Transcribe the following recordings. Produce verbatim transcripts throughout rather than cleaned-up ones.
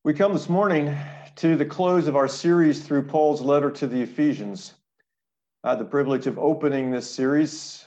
We come this morning to the close of our series through Paul's letter to the Ephesians. I had the privilege of opening this series,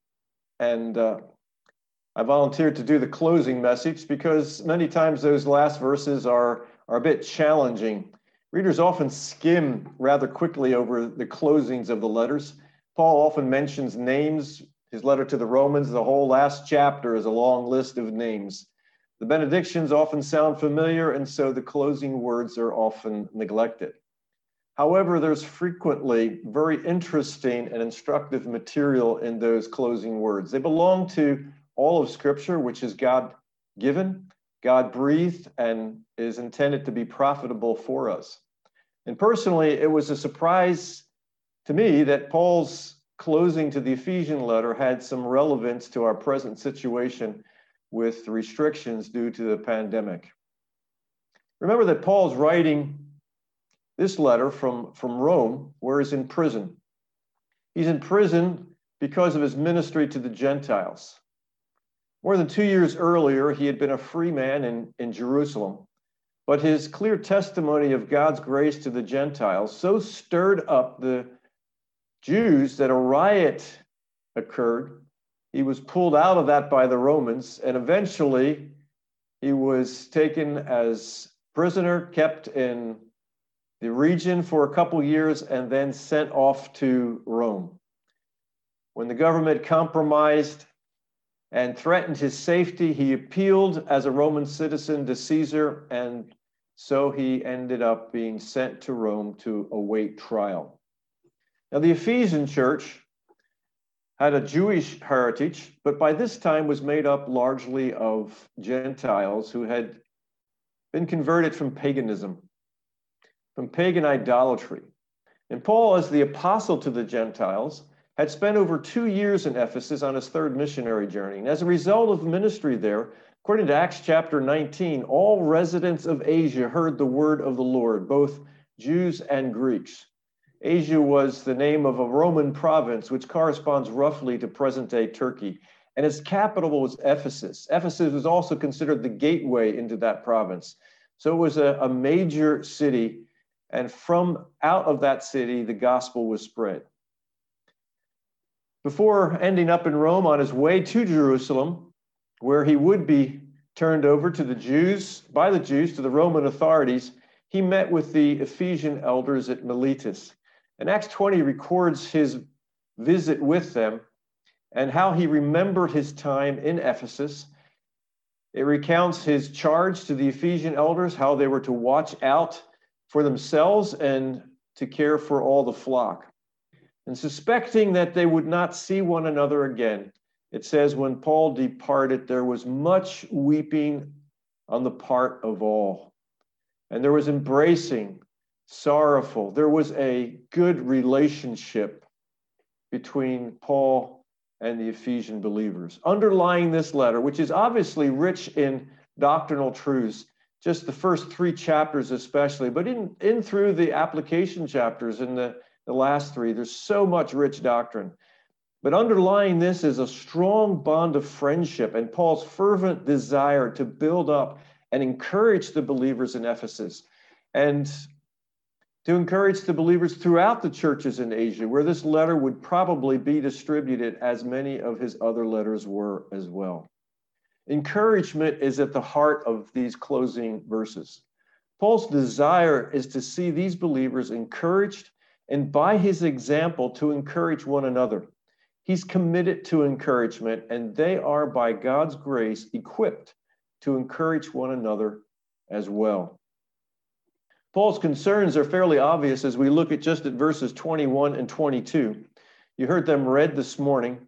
and uh, I volunteered to do the closing message because many times those last verses are, are a bit challenging. Readers often skim rather quickly over the closings of the letters. Paul often mentions names. His letter to the Romans, the whole last chapter is a long list of names. The benedictions often sound familiar, and so the closing words are often neglected. However, there's frequently very interesting and instructive material in those closing words. They belong to all of Scripture, which is God-given, God-breathed, and is intended to be profitable for us. And personally, it was a surprise to me that Paul's closing to the Ephesian letter had some relevance to our present situation with restrictions due to the pandemic. Remember that Paul's writing this letter from, from Rome, where he's in prison. He's in prison because of his ministry to the Gentiles. More than two years earlier, he had been a free man in, in Jerusalem, but his clear testimony of God's grace to the Gentiles so stirred up the Jews that a riot occurred. He was pulled out of that by the Romans, and eventually he was taken as prisoner, kept in the region for a couple years, and then sent off to Rome. When the government compromised and threatened his safety, he appealed as a Roman citizen to Caesar, and so he ended up being sent to Rome to await trial. Now, the Ephesian church had a Jewish heritage, but by this time was made up largely of Gentiles who had been converted from paganism, from pagan idolatry. And Paul, as the apostle to the Gentiles, had spent over two years in Ephesus on his third missionary journey. And as a result of ministry there, according to Acts chapter nineteen, all residents of Asia heard the word of the Lord, both Jews and Greeks. Asia was the name of a Roman province, which corresponds roughly to present-day Turkey, and its capital was Ephesus. Ephesus was also considered the gateway into that province. So it was a, a major city, and from out of that city, the gospel was spread. Before ending up in Rome on his way to Jerusalem, where he would be turned over to the Jews, by the Jews, to the Roman authorities, he met with the Ephesian elders at Miletus. And Acts twenty records his visit with them and how he remembered his time in Ephesus. It recounts his charge to the Ephesian elders, how they were to watch out for themselves and to care for all the flock. And suspecting that they would not see one another again, it says, when Paul departed, there was much weeping on the part of all. And there was embracing, sorrowful. There was a good relationship between Paul and the Ephesian believers. Underlying this letter, which is obviously rich in doctrinal truths, just the first three chapters especially, but in, in through the application chapters in the, the last three, there's so much rich doctrine. But underlying this is a strong bond of friendship and Paul's fervent desire to build up and encourage the believers in Ephesus, and to encourage the believers throughout the churches in Asia, where this letter would probably be distributed as many of his other letters were as well. Encouragement is at the heart of these closing verses. Paul's desire is to see these believers encouraged, and by his example, to encourage one another. He's committed to encouragement, and they are, by God's grace, equipped to encourage one another as well. Paul's concerns are fairly obvious as we look at just at verses twenty-one and twenty-two. You heard them read this morning.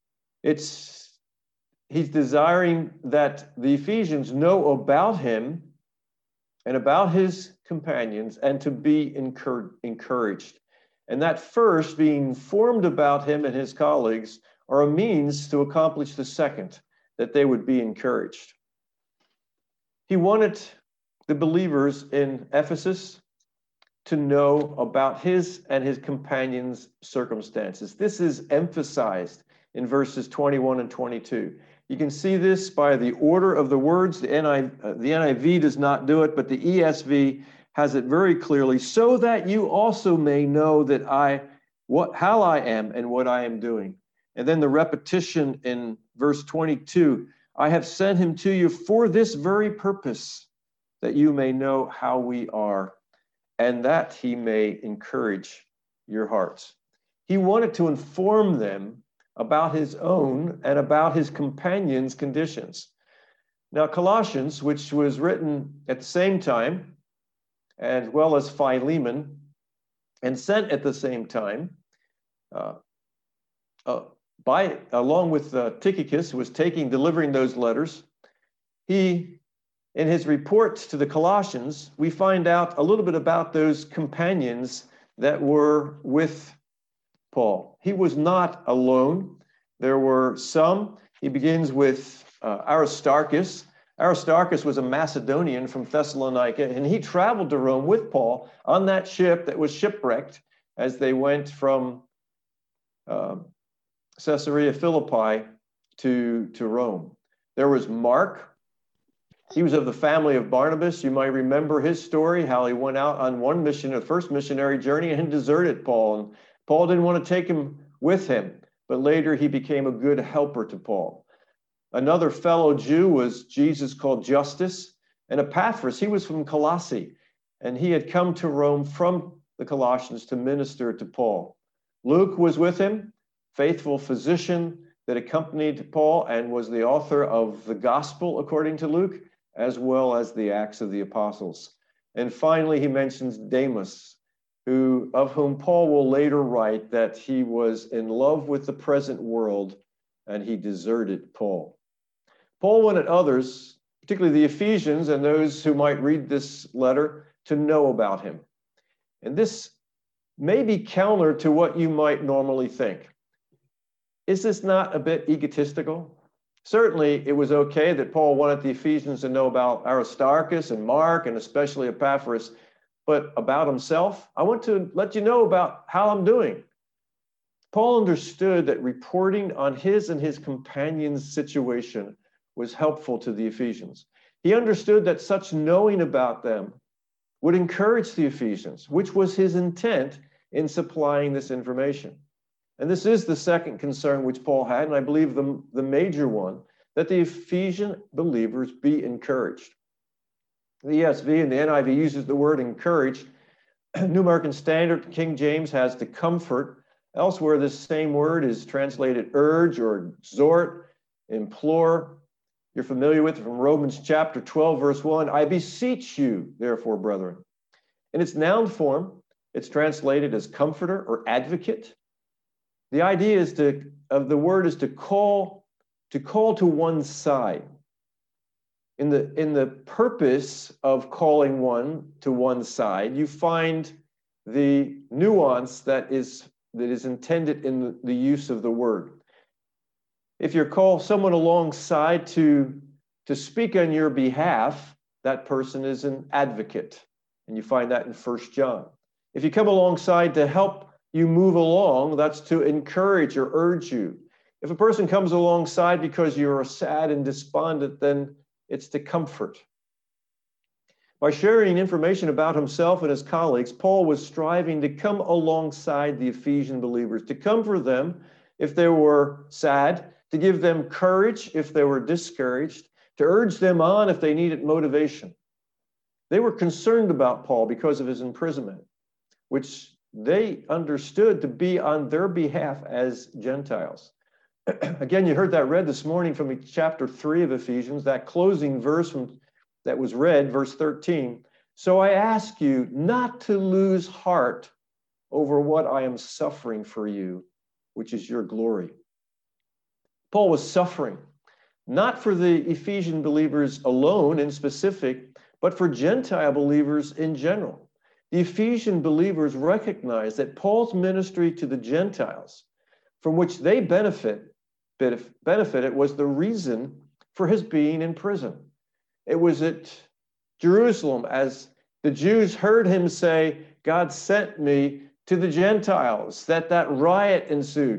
It's he's desiring that the Ephesians know about him and about his companions and to be encour- encouraged. And that first, being informed about him and his colleagues, are a means to accomplish the second, that they would be encouraged. He wanted the believers in Ephesus to know about his and his companions' circumstances. This is emphasized in verses twenty-one and twenty-two. You can see this by the order of the words. The N I V, uh, the N I V does not do it, but the E S V has it very clearly, so that you also may know that I, what, how I am and what I am doing. And then the repetition in verse twenty-two, I have sent him to you for this very purpose, that you may know how we are, and that he may encourage your hearts. He wanted to inform them about his own and about his companions' conditions. Now, Colossians, which was written at the same time, as well as Philemon, and sent at the same time, uh, uh, by along with uh, Tychicus, who was taking, delivering those letters. He, in his report to the Colossians, we find out a little bit about those companions that were with Paul. He was not alone. There were some. He begins with uh, Aristarchus. Aristarchus was a Macedonian from Thessalonica, and he traveled to Rome with Paul on that ship that was shipwrecked as they went from uh, Caesarea Philippi to, to Rome. There was Mark. He was of the family of Barnabas. You might remember his story, how he went out on one mission, the first missionary journey, and deserted Paul. And Paul didn't want to take him with him, but later he became a good helper to Paul. Another fellow Jew was Jesus called Justus, and Epaphras, he was from Colossae, and he had come to Rome from the Colossians to minister to Paul. Luke was with him, faithful physician that accompanied Paul and was the author of the gospel according to Luke, as well as the Acts of the Apostles. And finally, he mentions Demas, who, of whom Paul will later write that he was in love with the present world and he deserted Paul. Paul wanted others, particularly the Ephesians and those who might read this letter, to know about him. And this may be counter to what you might normally think. Is this not a bit egotistical? Certainly, it was okay that Paul wanted the Ephesians to know about Aristarchus and Mark, and especially Epaphras, but about himself, I want to let you know about how I'm doing. Paul understood that reporting on his and his companions' situation was helpful to the Ephesians. He understood that such knowing about them would encourage the Ephesians, which was his intent in supplying this information. And this is the second concern which Paul had, and I believe the, the major one, that the Ephesian believers be encouraged. The E S V and the N I V uses the word encourage. New American Standard, King James has to comfort. Elsewhere, this same word is translated urge or exhort, implore. You're familiar with it from Romans chapter twelve, verse one. I beseech you, therefore, brethren. In its noun form, it's translated as comforter or advocate. The idea is to, of the word is to call, to call to one's side. In the, in the purpose of calling one to one side, you find the nuance that is, that is intended in the, the use of the word. If you call someone alongside to, to speak on your behalf, that person is an advocate. And you find that in First John. If you come alongside to help you move along, that's to encourage or urge you. If a person comes alongside because you're sad and despondent, then it's to comfort. By sharing information about himself and his colleagues, Paul was striving to come alongside the Ephesian believers, to comfort them if they were sad, to give them courage if they were discouraged, to urge them on if they needed motivation. They were concerned about Paul because of his imprisonment, which they understood to be on their behalf as Gentiles. Again, you heard that read this morning from chapter three of Ephesians, that closing verse from, that was read, verse thirteen. So I ask you not to lose heart over what I am suffering for you, which is your glory. Paul was suffering, not for the Ephesian believers alone in specific, but for Gentile believers in general. The Ephesian believers recognized that Paul's ministry to the Gentiles, from which they benefit, benefited, was the reason for his being in prison. It was at Jerusalem, as the Jews heard him say, God sent me to the Gentiles, that that riot ensued.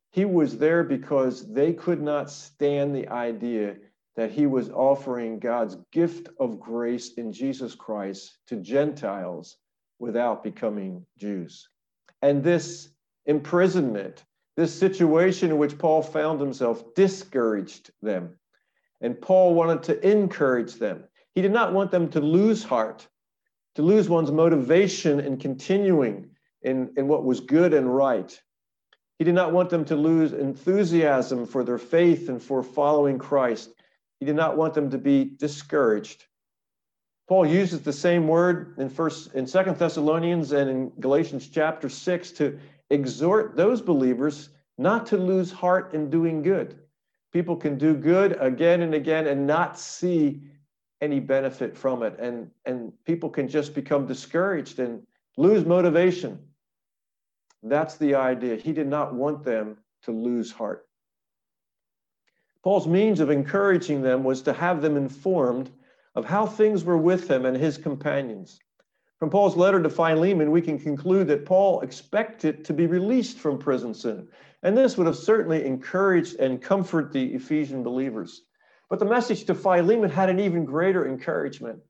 He was there because they could not stand the idea that he was offering God's gift of grace in Jesus Christ to Gentiles without becoming Jews. And this imprisonment, this situation in which Paul found himself, discouraged them. And Paul wanted to encourage them. He did not want them to lose heart, to lose one's motivation in continuing in, in what was good and right. He did not want them to lose enthusiasm for their faith and for following Christ. He did not want them to be discouraged. Paul uses the same word in first in Second Thessalonians and in Galatians chapter six to exhort those believers not to lose heart in doing good. People can do good again and again and not see any benefit from it. And, and people can just become discouraged and lose motivation. That's the idea. He did not want them to lose heart. Paul's means of encouraging them was to have them informed of how things were with him and his companions. From Paul's letter to Philemon, we can conclude that Paul expected to be released from prison soon. And this would have certainly encouraged and comforted the Ephesian believers. But the message to Philemon had an even greater encouragement.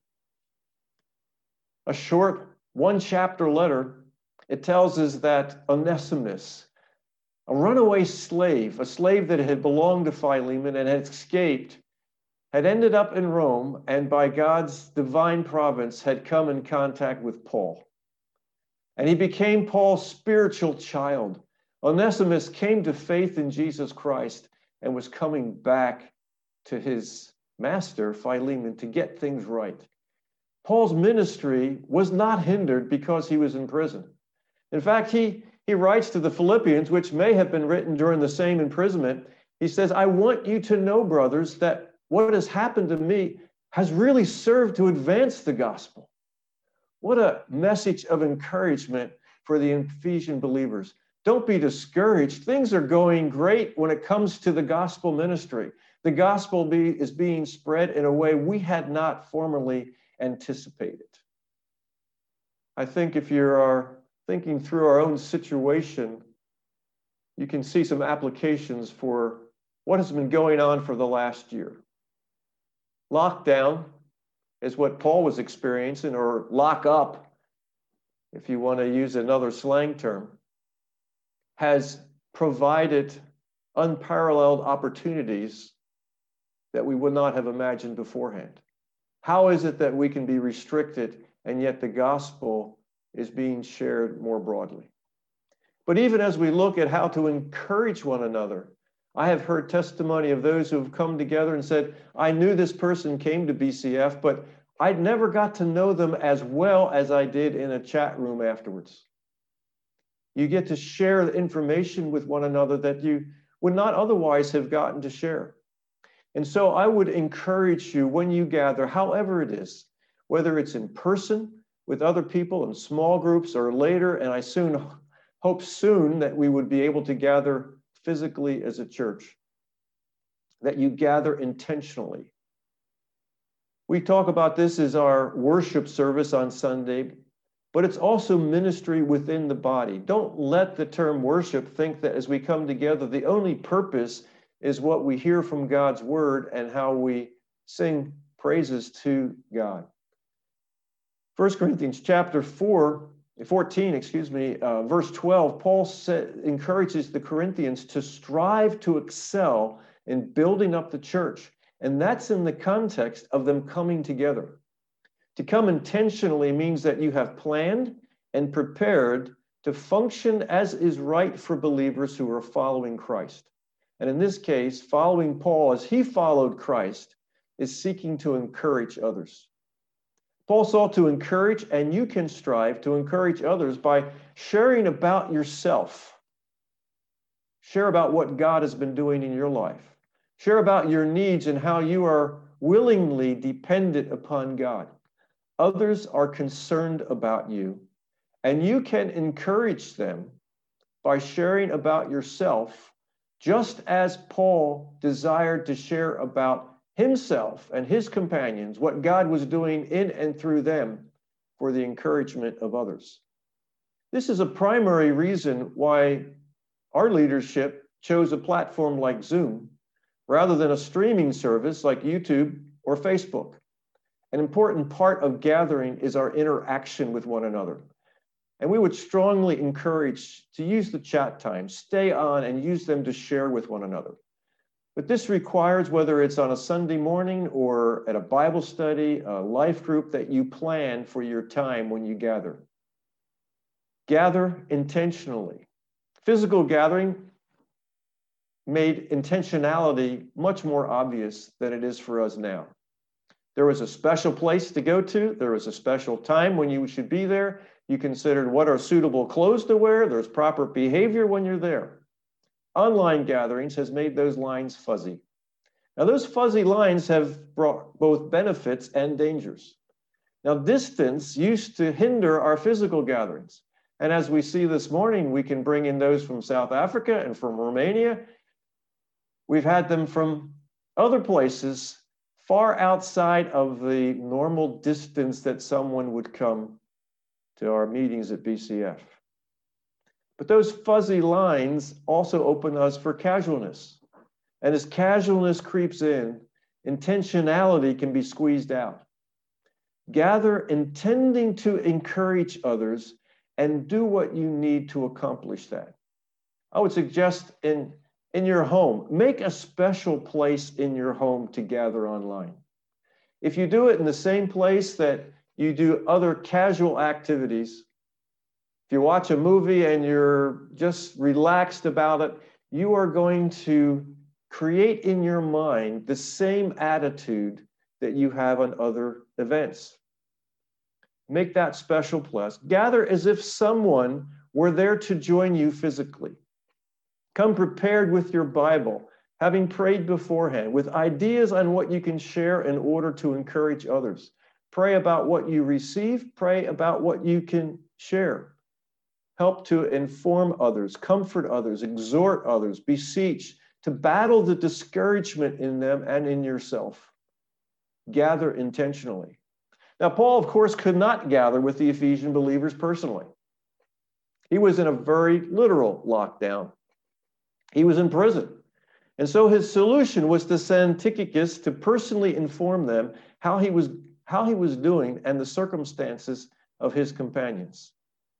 A short one-chapter letter, it tells us that Onesimus, a runaway slave, a slave that had belonged to Philemon and had escaped, had ended up in Rome and by God's divine providence had come in contact with Paul. And he became Paul's spiritual child. Onesimus came to faith in Jesus Christ and was coming back to his master, Philemon, to get things right. Paul's ministry was not hindered because he was in prison. In fact, he, he writes to the Philippians, which may have been written during the same imprisonment. He says, I want you to know, brothers, that what has happened to me has really served to advance the gospel. What a message of encouragement for the Ephesian believers. Don't be discouraged. Things are going great when it comes to the gospel ministry. The gospel be, is being spread in a way we had not formerly anticipated. I think if you are thinking through our own situation, you can see some applications for what has been going on for the last year. Lockdown is what Paul was experiencing, or lock up, if you want to use another slang term, has provided unparalleled opportunities that we would not have imagined beforehand. How is it that we can be restricted and yet the gospel is being shared more broadly? But even as we look at how to encourage one another, I have heard testimony of those who have come together and said, I knew this person came to B C F, but I never got to know them as well as I did in a chat room afterwards. You get to share information with one another that you would not otherwise have gotten to share. And so I would encourage you when you gather, however it is, whether it's in person with other people in small groups or later, and I soon hope soon that we would be able to gather physically as a church, that you gather intentionally. We talk about this as our worship service on Sunday, but it's also ministry within the body. Don't let the term worship think that as we come together, the only purpose is what we hear from God's word and how we sing praises to God. First Corinthians chapter four, fourteen, excuse me, uh, verse twelve, Paul said, encourages the Corinthians to strive to excel in building up the church. And that's in the context of them coming together. To come intentionally means that you have planned and prepared to function as is right for believers who are following Christ. And in this case, following Paul as he followed Christ is seeking to encourage others. Paul sought to encourage, and you can strive to encourage others by sharing about yourself. Share about what God has been doing in your life. Share about your needs and how you are willingly dependent upon God. Others are concerned about you, and you can encourage them by sharing about yourself, just as Paul desired to share about himself and his companions, what God was doing in and through them for the encouragement of others. This is a primary reason why our leadership chose a platform like Zoom rather than a streaming service like YouTube or Facebook. An important part of gathering is our interaction with one another. And we would strongly encourage to use the chat time, stay on and use them to share with one another. But this requires, whether it's on a Sunday morning or at a Bible study, a life group, that you plan for your time when you gather. Gather intentionally. Physical gathering made intentionality much more obvious than it is for us now. There was a special place to go to. There was a special time when you should be there. You considered what are suitable clothes to wear. There's proper behavior when you're there. Online gatherings has made those lines fuzzy. Now, those fuzzy lines have brought both benefits and dangers. Now, distance used to hinder our physical gatherings. And as we see this morning, we can bring in those from South Africa and from Romania. We've had them from other places far outside of the normal distance that someone would come to our meetings at B C F. But those fuzzy lines also open us for casualness. And as casualness creeps in, intentionality can be squeezed out. Gather intending to encourage others and do what you need to accomplish that. I would suggest in, in your home, make a special place in your home to gather online. If you do it in the same place that you do other casual activities, if you watch a movie and you're just relaxed about it, you are going to create in your mind the same attitude that you have on other events. Make that special place. Gather as if someone were there to join you physically. Come prepared with your Bible, having prayed beforehand, with ideas on what you can share in order to encourage others. Pray about what you receive. Pray about what you can share. Help to inform others, comfort others, exhort others, beseech, to battle the discouragement in them and in yourself. Gather intentionally. Now, Paul, of course, could not gather with the Ephesian believers personally. He was in a very literal lockdown. He was in prison. And so his solution was to send Tychicus to personally inform them how he was, how he was doing and the circumstances of his companions.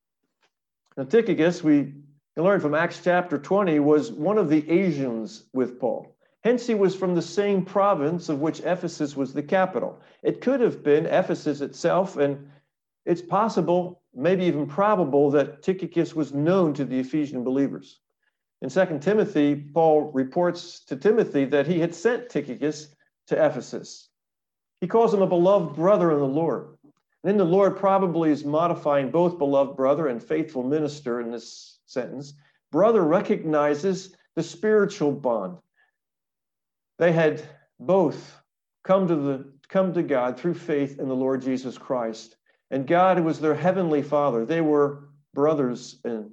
Now, Tychicus, we can learn from Acts chapter twenty, was one of the Asians with Paul. Hence, he was from the same province of which Ephesus was the capital. It could have been Ephesus itself, and it's possible, maybe even probable, that Tychicus was known to the Ephesian believers. In Second Timothy, Paul reports to Timothy that he had sent Tychicus to Ephesus. He calls him a beloved brother in the Lord. And in the Lord probably is modifying both beloved brother and faithful minister in this sentence. Brother recognizes the spiritual bond. They had both come to the come to God through faith in the Lord Jesus Christ. And God was their heavenly Father. They were brothers, and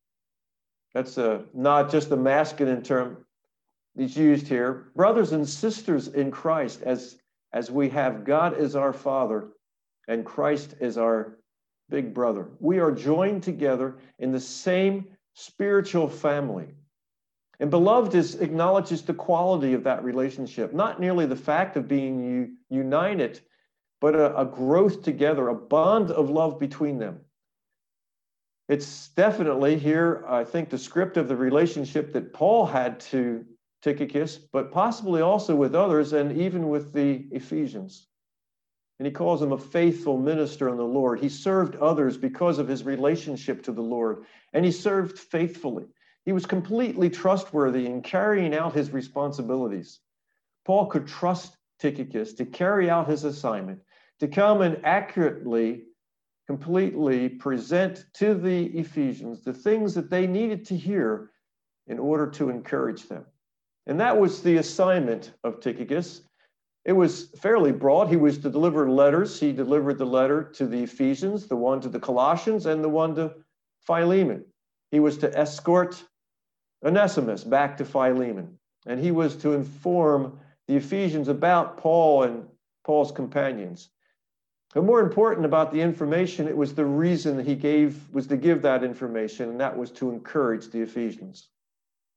that's a, not just a masculine term that's used here. Brothers and sisters in Christ, as, as we have God as our Father and Christ as our big brother. We are joined together in the same spiritual family. And beloved is, acknowledges the quality of that relationship, not merely the fact of being u- united, but a, a growth together, a bond of love between them. It's definitely here, I think, descriptive of the relationship that Paul had to Tychicus, but possibly also with others and even with the Ephesians. And he calls him a faithful minister in the Lord. He served others because of his relationship to the Lord, and he served faithfully. He was completely trustworthy in carrying out his responsibilities. Paul could trust Tychicus to carry out his assignment, to come and accurately, completely present to the Ephesians the things that they needed to hear in order to encourage them. And that was the assignment of Tychicus. It was fairly broad. He was to deliver letters. He delivered the letter to the Ephesians, the one to the Colossians, and the one to Philemon. He was to escort Onesimus back to Philemon, and he was to inform the Ephesians about Paul and Paul's companions. But more important about the information, it was the reason that he gave, was to give that information, and that was to encourage the Ephesians.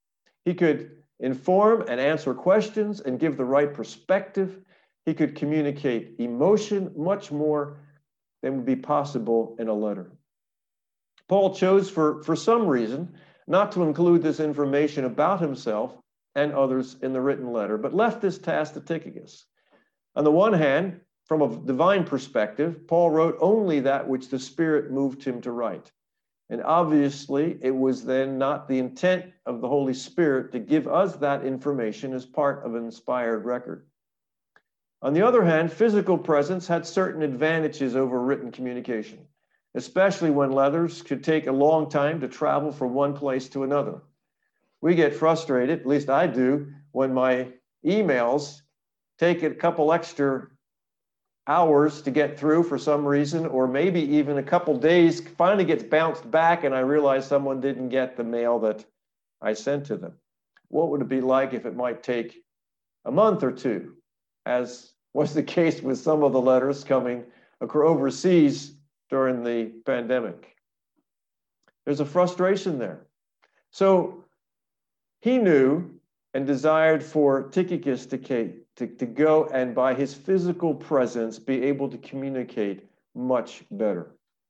He could inform and answer questions and give the right perspective. He could communicate emotion much more than would be possible in a letter. Paul chose, for, for some reason, not to include this information about himself and others in the written letter, but left this task to Tychicus. On the one hand, from a divine perspective, Paul wrote only that which the Spirit moved him to write. And obviously, it was then not the intent of the Holy Spirit to give us that information as part of an inspired record. On the other hand, physical presence had certain advantages over written communication, especially when letters could take a long time to travel from one place to another. We get frustrated, at least I do, when my emails take a couple extra hours to get through for some reason, or maybe even a couple days, finally gets bounced back and I realize someone didn't get the mail that I sent to them. What would it be like if it might take a month or two, as was the case with some of the letters coming overseas during the pandemic? There's a frustration there. So he knew and desired for Tychicus to, to, to go and by his physical presence be able to communicate much better.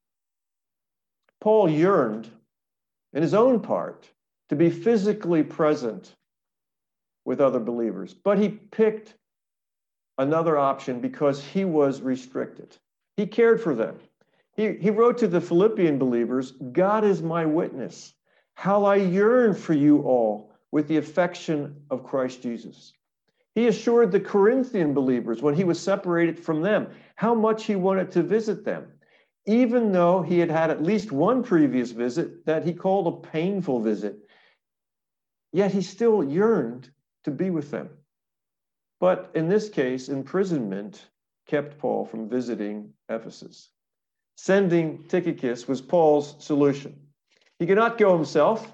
Paul yearned in his own part to be physically present with other believers, but he picked another option because he was restricted. He cared for them. He, he wrote to the Philippian believers, "God is my witness, how I yearn for you all with the affection of Christ Jesus." He assured the Corinthian believers when he was separated from them how much he wanted to visit them, even though he had had at least one previous visit that he called a painful visit. Yet he still yearned to be with them. But in this case, imprisonment kept Paul from visiting Ephesus. Sending Tychicus was Paul's solution. He could not go himself,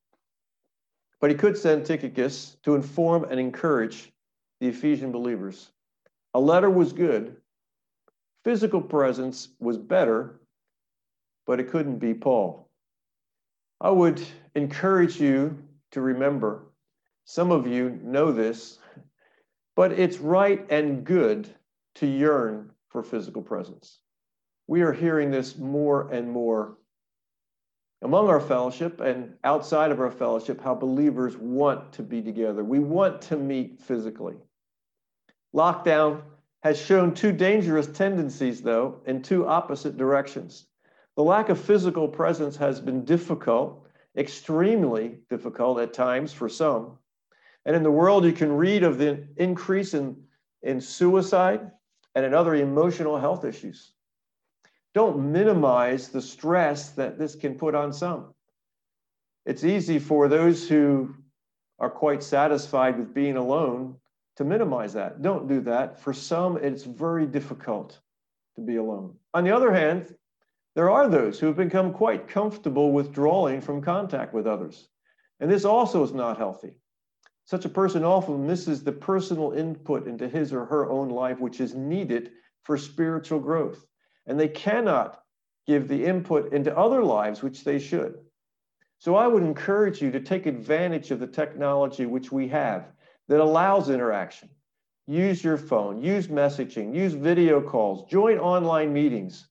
but he could send Tychicus to inform and encourage the Ephesian believers. A letter was good. Physical presence was better, but it couldn't be Paul. I would encourage you to remember, some of you know this, but it's right and good to yearn for physical presence. We are hearing this more and more among our fellowship and outside of our fellowship, how believers want to be together. We want to meet physically. Lockdown has shown two dangerous tendencies, though, in two opposite directions. The lack of physical presence has been difficult, extremely difficult at times for some. And in the world, you can read of the increase in, in suicide and in other emotional health issues. Don't minimize the stress that this can put on some. It's easy for those who are quite satisfied with being alone to minimize that. Don't do that. For some, it's very difficult to be alone. On the other hand, there are those who have become quite comfortable withdrawing from contact with others. And this also is not healthy. Such a person often misses the personal input into his or her own life, which is needed for spiritual growth. And they cannot give the input into other lives, which they should. So I would encourage you to take advantage of the technology which we have that allows interaction. Use your phone, use messaging, use video calls, join online meetings.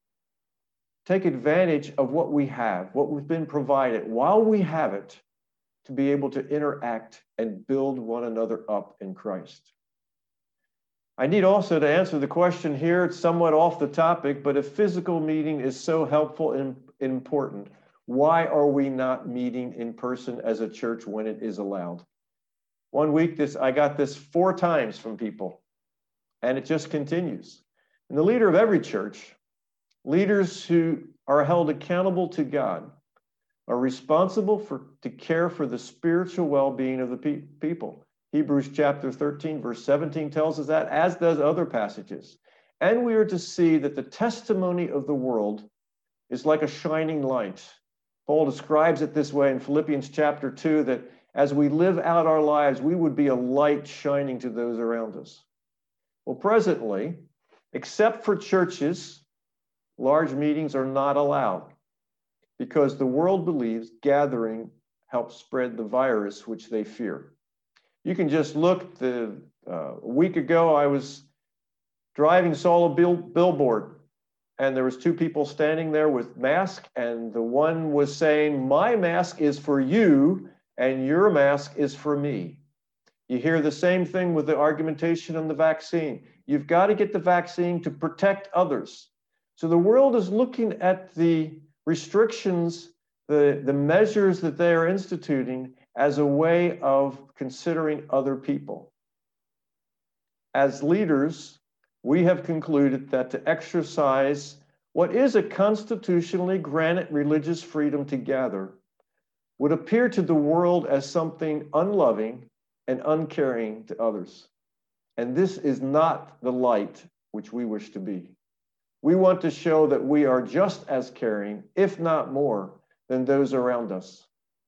Take advantage of what we have, what we've been provided while we have it, to be able to interact and build one another up in Christ. I need also to answer the question here, it's somewhat off the topic, but if physical meeting is so helpful and important, why are we not meeting in person as a church when it is allowed? One week, this I got this four times from people, and it just continues. And the leader of every church, leaders who are held accountable to God, are responsible for to care for the spiritual well-being of the pe- people. Hebrews chapter thirteen, verse seventeen tells us that, as does other passages. And we are to see that the testimony of the world is like a shining light. Paul describes it this way in Philippians chapter two, that as we live out our lives, we would be a light shining to those around us. Well, presently, except for churches, large meetings are not allowed because the world believes gathering help spread the virus which they fear. You can just look, the, uh, a week ago I was driving, saw a bill, billboard, and there was two people standing there with masks, and the one was saying, my mask is for you, and your mask is for me. You hear the same thing with the argumentation on the vaccine. You've got to get the vaccine to protect others. So the world is looking at the restrictions, the, the measures that they are instituting as a way of considering other people. As leaders, we have concluded that to exercise what is a constitutionally granted religious freedom to gather would appear to the world as something unloving and uncaring to others. And this is not the light which we wish to be. We want to show that we are just as caring, if not more, than those around us.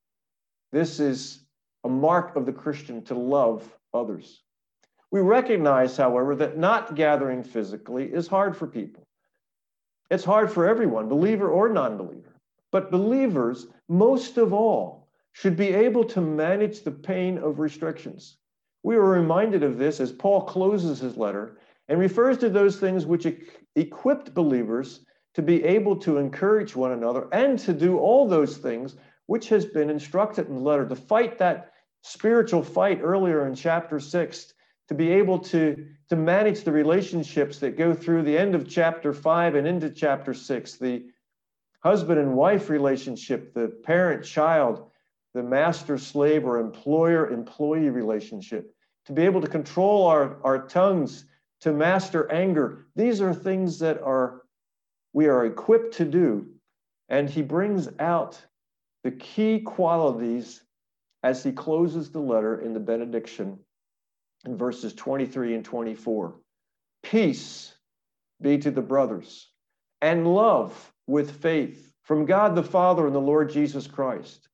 This is a mark of the Christian to love others. We recognize, however, that not gathering physically is hard for people. It's hard for everyone, believer or non-believer. But believers, most of all, should be able to manage the pain of restrictions. We are reminded of this as Paul closes his letter and refers to those things which equipped believers to be able to encourage one another and to do all those things which has been instructed in the letter, to fight that spiritual fight earlier in chapter six, to be able to, to manage the relationships that go through the end of chapter five and into chapter six, the husband and wife relationship, the parent-child, the master-slave or employer-employee relationship, to be able to control our, our tongues, to master anger. These are things that are we are equipped to do. And he brings out the key qualities as he closes the letter in the benediction in verses twenty-three and twenty-four. Peace be to the brothers, and love with faith from God the Father and the Lord Jesus Christ.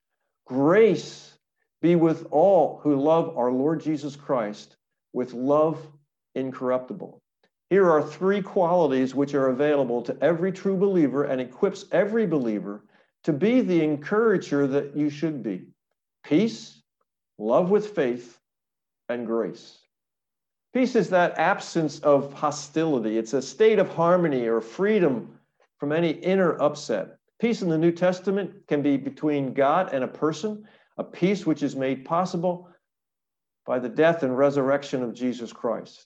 Grace be with all who love our Lord Jesus Christ with love incorruptible. Here are three qualities which are available to every true believer and equips every believer to be the encourager that you should be. Peace, love with faith, and grace. Peace is that absence of hostility. It's a state of harmony or freedom from any inner upset. Peace in the New Testament can be between God and a person, a peace which is made possible by the death and resurrection of Jesus Christ.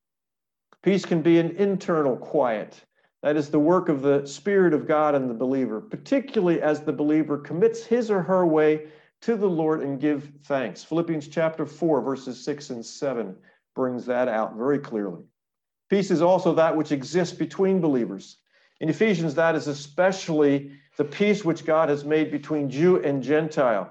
Peace can be an internal quiet. That is the work of the Spirit of God in the believer, particularly as the believer commits his or her way to the Lord and give thanks. Philippians chapter four, verses six and seven brings that out very clearly. Peace is also that which exists between believers. In Ephesians, that is especially the peace which God has made between Jew and Gentile,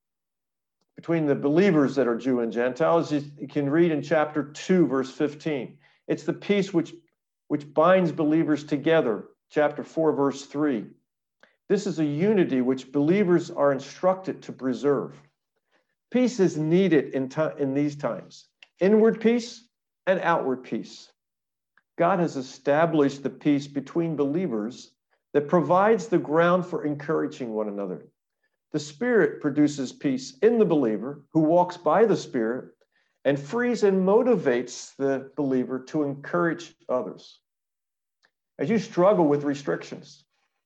between the believers that are Jew and Gentiles. You can read in chapter two, verse fifteen. It's the peace which, which binds believers together, chapter four, verse three. This is a unity which believers are instructed to preserve. Peace is needed in, in these times. Inward peace and outward peace. God has established the peace between believers that provides the ground for encouraging one another. The Spirit produces peace in the believer who walks by the Spirit and frees and motivates the believer to encourage others. As you struggle with restrictions,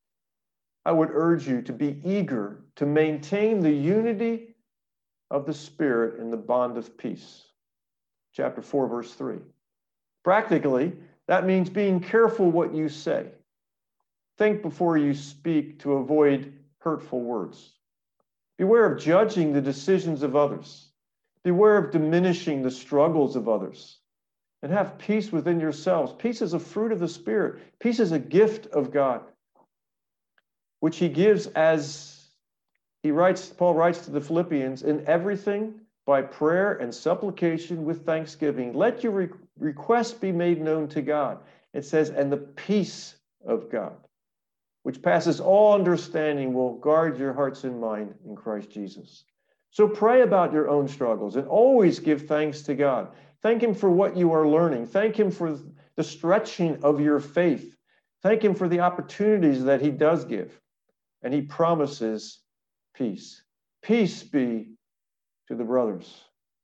I would urge you to be eager to maintain the unity of the Spirit in the bond of peace. Chapter four, verse three. Practically, that means being careful what you say. Think before you speak to avoid hurtful words. Beware of judging the decisions of others. Beware of diminishing the struggles of others. And have peace within yourselves. Peace is a fruit of the Spirit. Peace is a gift of God, which he gives as he writes, Paul writes to the Philippians, in everything by prayer and supplication with thanksgiving. Let your re- requests be made known to God. It says, and the peace of God, which passes all understanding, will guard your hearts and mind in Christ Jesus. So pray about your own struggles and always give thanks to God. Thank him for what you are learning. Thank him for the stretching of your faith. Thank him for the opportunities that he does give. And he promises peace. Peace be to the brothers.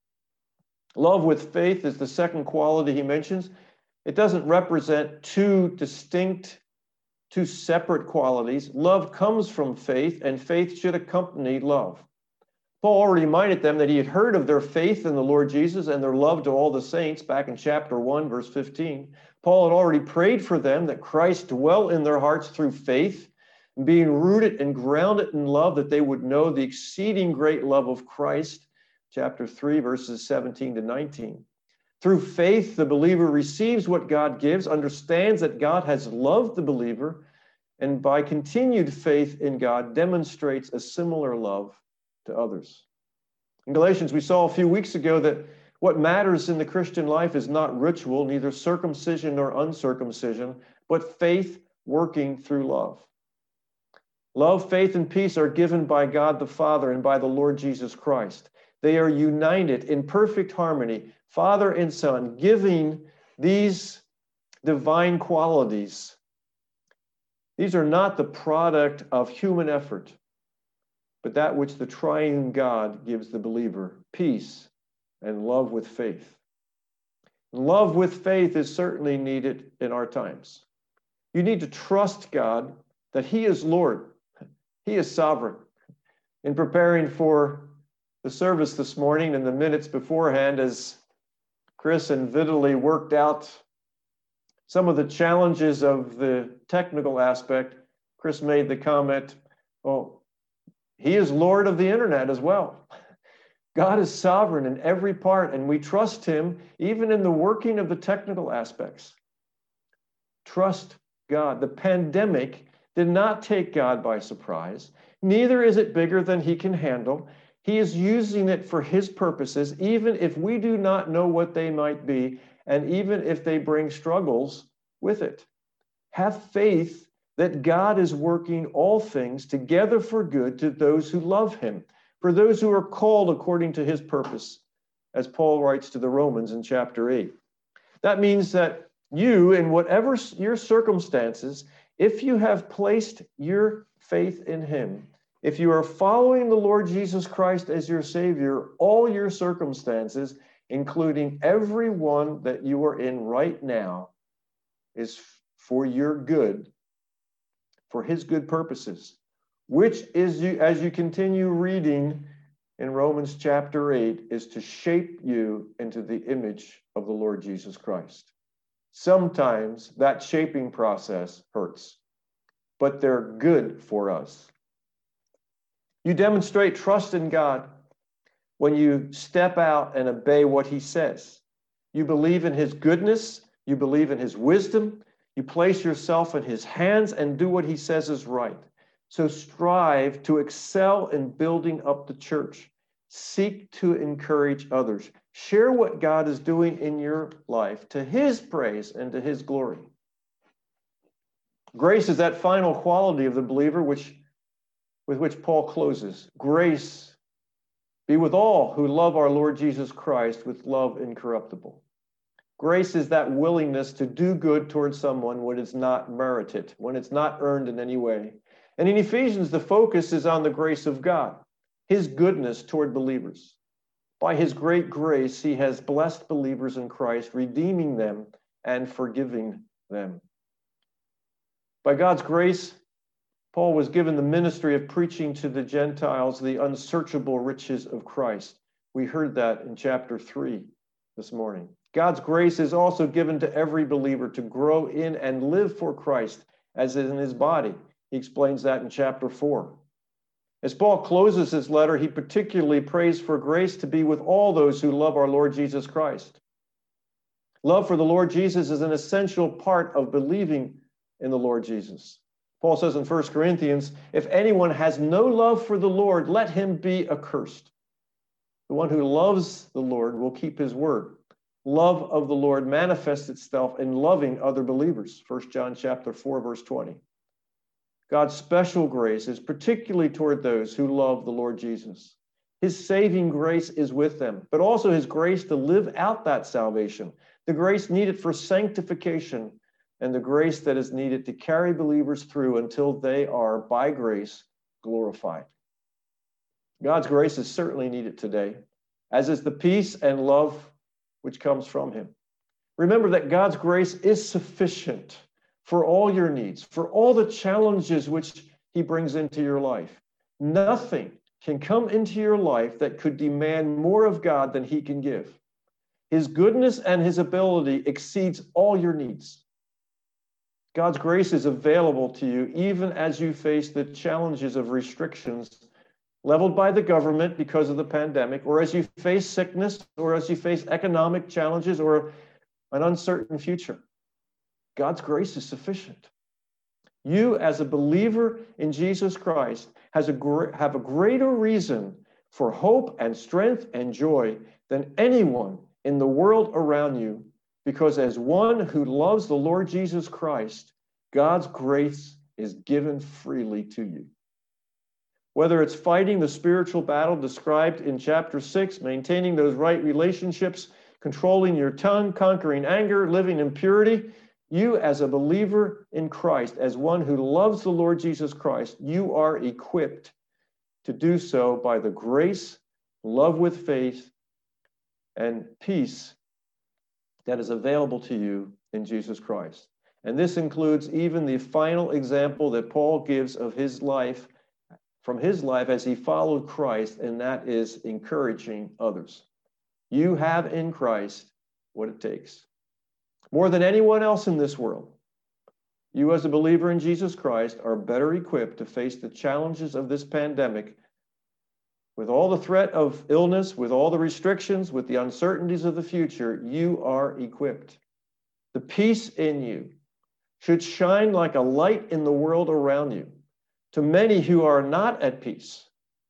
Love with faith is the second quality he mentions. It doesn't represent two distinct, two separate qualities. Love comes from faith, and faith should accompany love. Paul already reminded them that he had heard of their faith in the Lord Jesus and their love to all the saints back in chapter one, verse fifteen. Paul had already prayed for them that Christ dwell in their hearts through faith, being rooted and grounded in love, that they would know the exceeding great love of Christ, chapter three, verses seventeen to nineteen. Through faith, the believer receives what God gives, understands that God has loved the believer, and by continued faith in God, demonstrates a similar love to others. In Galatians, we saw a few weeks ago that what matters in the Christian life is not ritual, neither circumcision nor uncircumcision, but faith working through love. Love, faith, and peace are given by God the Father and by the Lord Jesus Christ. They are united in perfect harmony, Father and Son, giving these divine qualities. These are not the product of human effort, but that which the triune God gives the believer, peace and love with faith. Love with faith is certainly needed in our times. You need to trust God that He is Lord. He is sovereign. In preparing for the service this morning and the minutes beforehand, as Chris and Vitaly worked out some of the challenges of the technical aspect, Chris made the comment, oh, He is Lord of the internet as well. God is sovereign in every part, and we trust Him even in the working of the technical aspects. Trust God. The pandemic did not take God by surprise. Neither is it bigger than He can handle. He is using it for His purposes, even if we do not know what they might be, and even if they bring struggles with it. Have faith that God is working all things together for good to those who love Him, for those who are called according to His purpose, as Paul writes to the Romans in chapter eight. That means that you, in whatever your circumstances, if you have placed your faith in Him, if you are following the Lord Jesus Christ as your Savior, all your circumstances, including every one that you are in right now, is for your good, for His good purposes, which is, you, as you continue reading in Romans chapter eight, is to shape you into the image of the Lord Jesus Christ. Sometimes that shaping process hurts, but they're good for us. You demonstrate trust in God when you step out and obey what He says. You believe in His goodness, you believe in His wisdom, you place yourself in His hands and do what He says is right. So strive to excel in building up the church. Seek to encourage others. Share what God is doing in your life to His praise and to His glory. Grace is that final quality of the believer which, with which Paul closes. Grace be with all who love our Lord Jesus Christ with love incorruptible. Grace is that willingness to do good towards someone when it's not merited, when it's not earned in any way. And in Ephesians, the focus is on the grace of God, His goodness toward believers. By His great grace, He has blessed believers in Christ, redeeming them and forgiving them. By God's grace, Paul was given the ministry of preaching to the Gentiles the unsearchable riches of Christ. We heard that in chapter three this morning. God's grace is also given to every believer to grow in and live for Christ as in His body. He explains that in chapter four. As Paul closes his letter, he particularly prays for grace to be with all those who love our Lord Jesus Christ. Love for the Lord Jesus is an essential part of believing in the Lord Jesus. Paul says in First Corinthians, if anyone has no love for the Lord, let him be accursed. The one who loves the Lord will keep His word. Love of the Lord manifests itself in loving other believers. First John chapter four, verse twenty. God's special grace is particularly toward those who love the Lord Jesus. His saving grace is with them, but also His grace to live out that salvation, the grace needed for sanctification, and the grace that is needed to carry believers through until they are, by grace, glorified. God's grace is certainly needed today, as is the peace and love which comes from him. Remember that God's grace is sufficient for all your needs, for all the challenges which he brings into your life. Nothing can come into your life that could demand more of God than he can give. His goodness and his ability exceeds all your needs. God's grace is available to you even as you face the challenges of restrictions leveled by the government because of the pandemic, or as you face sickness, or as you face economic challenges, or an uncertain future. God's grace is sufficient. You, as a believer in Jesus Christ, has a, have a greater reason for hope and strength and joy than anyone in the world around you, because as one who loves the Lord Jesus Christ, God's grace is given freely to you. Whether it's fighting the spiritual battle described in chapter six, maintaining those right relationships, controlling your tongue, conquering anger, living in purity, you as a believer in Christ, as one who loves the Lord Jesus Christ, you are equipped to do so by the grace, love with faith, and peace that is available to you in Jesus Christ. And this includes even the final example that Paul gives of his life, from his life as he followed Christ, and that is encouraging others. You have in Christ what it takes. More than anyone else in this world, you as a believer in Jesus Christ are better equipped to face the challenges of this pandemic with all the threat of illness, with all the restrictions, with the uncertainties of the future. You are equipped. The peace in you should shine like a light in the world around you to many who are not at peace.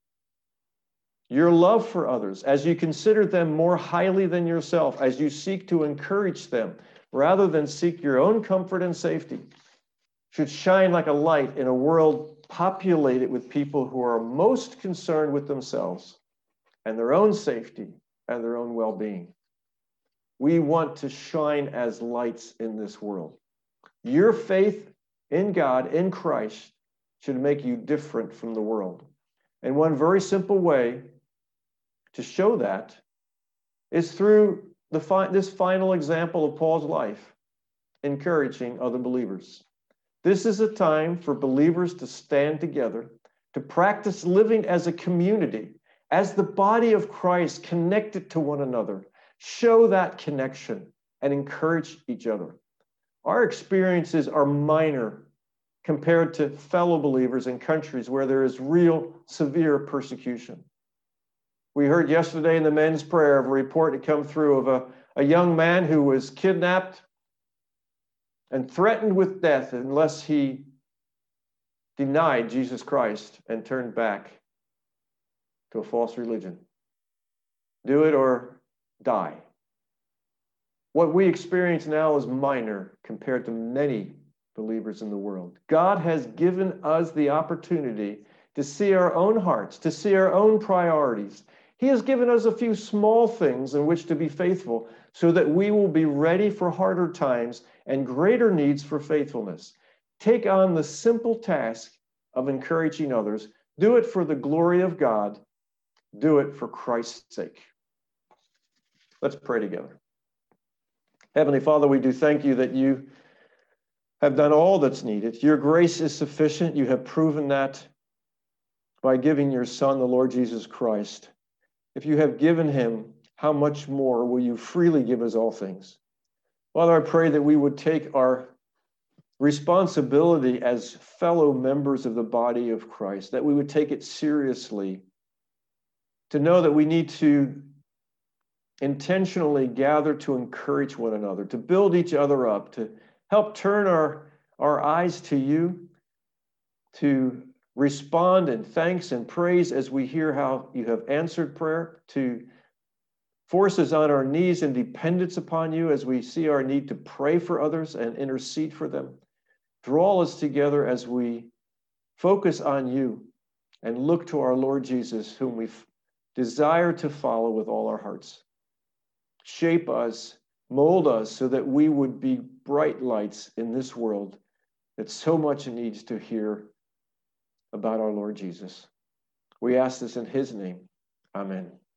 Your love for others, as you consider them more highly than yourself, as you seek to encourage them rather than seek your own comfort and safety, should shine like a light in a world populated with people who are most concerned with themselves and their own safety and their own well-being. We want to shine as lights in this world. Your faith in God, in Christ, should make you different from the world. And one very simple way to show that is through the fi- this final example of Paul's life, encouraging other believers. This is a time for believers to stand together, to practice living as a community, as the body of Christ, connected to one another. Show that connection and encourage each other. Our experiences are minor compared to fellow believers in countries where there is real severe persecution. We heard yesterday in the men's prayer of a report that come through of a, a young man who was kidnapped and threatened with death unless he denied Jesus Christ and turned back to a false religion. Do it or die. What we experience now is minor compared to many believers in the world. God has given us the opportunity to see our own hearts, to see our own priorities. He has given us a few small things in which to be faithful so that we will be ready for harder times and greater needs for faithfulness. Take on the simple task of encouraging others. Do it for the glory of God. Do it for Christ's sake. Let's pray together. Heavenly Father, we do thank you that you have done all that's needed. Your grace is sufficient. You have proven that by giving your Son, the Lord Jesus Christ. If you have given him, how much more will you freely give us all things? Father, I pray that we would take our responsibility as fellow members of the body of Christ, that we would take it seriously, to know that we need to intentionally gather to encourage one another, to build each other up, to help turn our, our eyes to you, to respond in thanks and praise as we hear how you have answered prayer, to force us on our knees in dependence upon you as we see our need to pray for others and intercede for them. Draw us together as we focus on you and look to our Lord Jesus, whom we desire to follow with all our hearts. Shape us, mold us so that we would be bright lights in this world that so much needs to hear about our Lord Jesus. We ask this in his name. Amen.